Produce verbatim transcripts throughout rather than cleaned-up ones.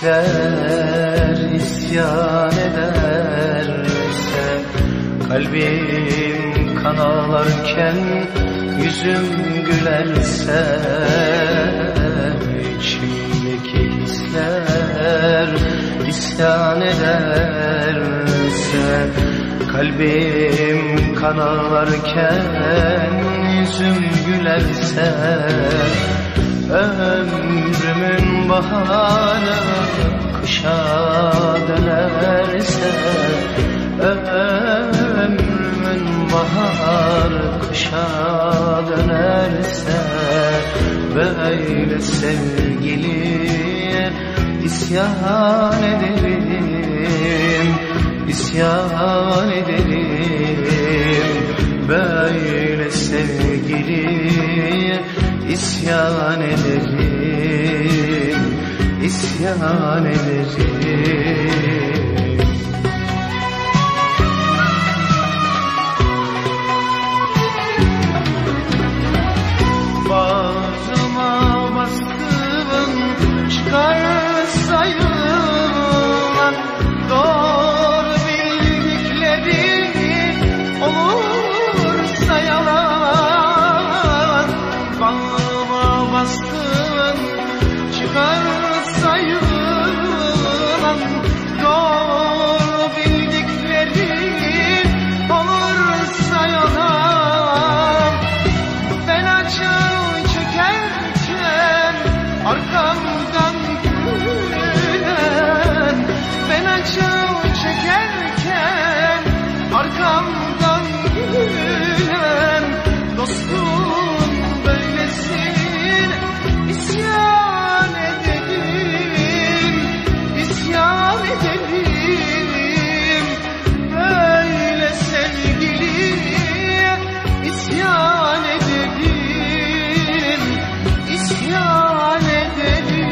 hisler isyan ederse, kalbim kan ağlarken yüzüm gülerse, içimdeki hisler isyan ederse, kalbim kan ağlarken yüzüm gülerse, ömrümün baharı kışa dönerse, ömrümün baharı kışa dönerse, böyle sevgiliye isyan ederim, isyan ederim. Böyle sevgiliye isyan ederim, isyan ederim. Bağrıma bastığın çıkarsa yılan, doğru bildiklerini olursa yalan. Bağrıma bastığın çıkarsa yılan, doğru bildiklerin olursa yalan. Ben açığı çekerken arkamdan gülen, ben açığı çekerken arkamdan gülen, dostum böylesin isyan ederim, isyan ederim. Böyle sevgiliye isyan ederim, isyan ederim.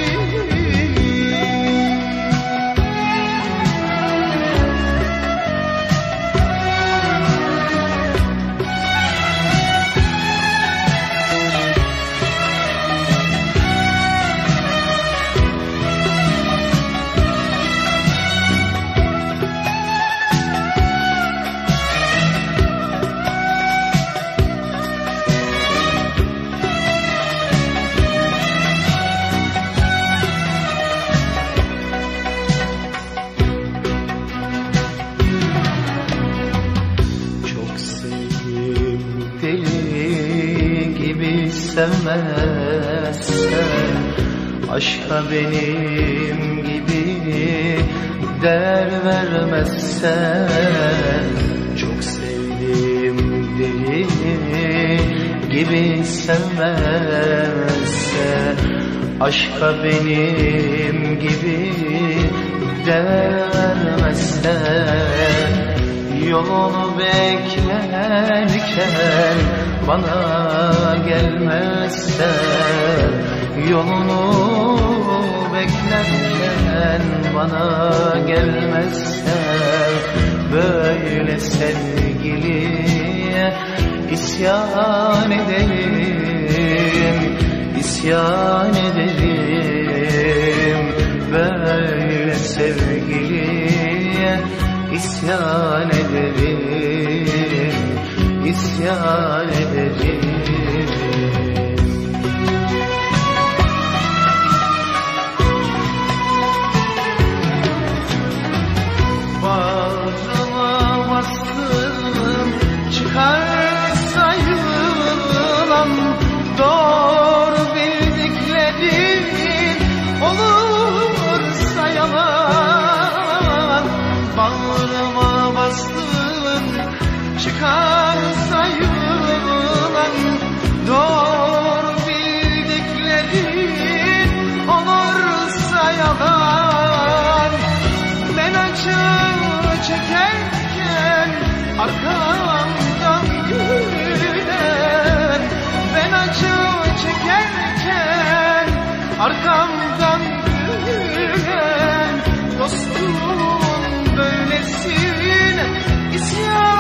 Deli gibi sevmezsen, aşka benim gibi değer vermezsen, çok sevdiğim deli gibi sevmezsen, aşka benim gibi değer vermezsen, yolunu beklerken bana gelmezse, yolunu beklerken bana gelmezse, böyle sevgiliye isyan ederim, isyan ederim. Böyle sevgiliye isyan ederim, isyan ederim. Bağrıma bastığım çıkarsa yılan, doğru bildiklerin olursa yalan. Bağrıma bastığın çıkarsa yılan, doğru bildiklerin olursa yalan. Ben acı çekerken arkamdan gülen, ben acı çekerken arkamdan gülen, dostum böylesin isyan